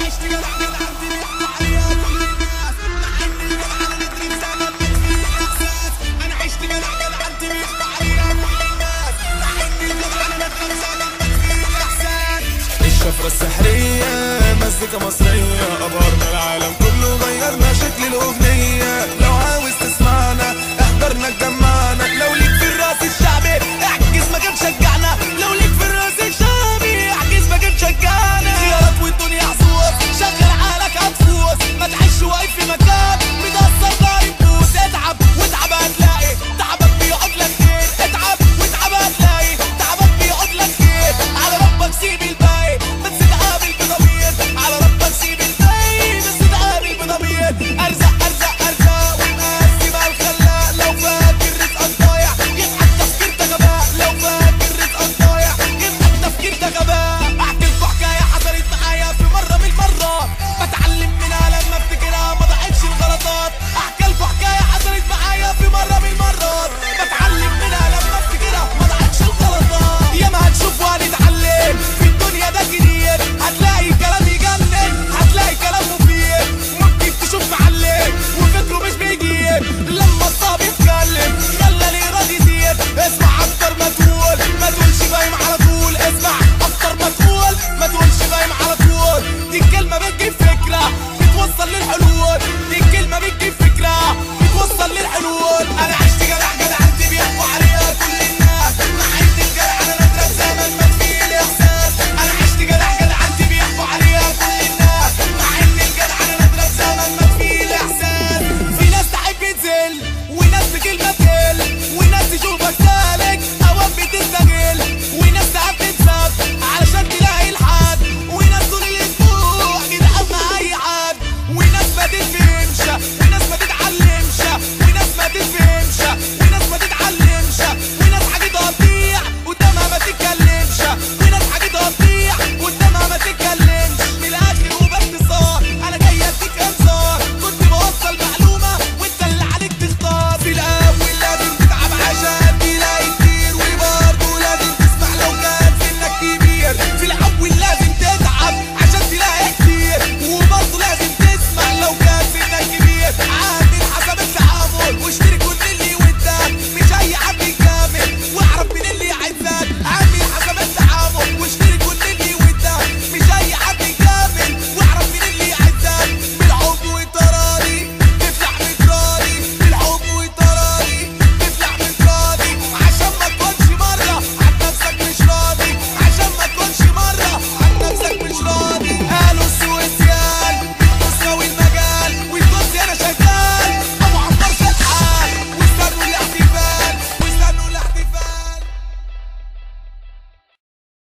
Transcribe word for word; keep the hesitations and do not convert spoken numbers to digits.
عشت جدع بالقلب بيحكوا عليها كل الناس، بحن الجدع على رجلي بسبب تكفير الاحساس. انا عشت جدع بالقلب بيحكوا عليها كل الناس، بحن الجدع على رجلي بسبب تكفير الاحساس. الشفرة السحرية مزيكا مصرية، أبهرنا العالم كله غيرنا شكل الأغنية. لو عاوز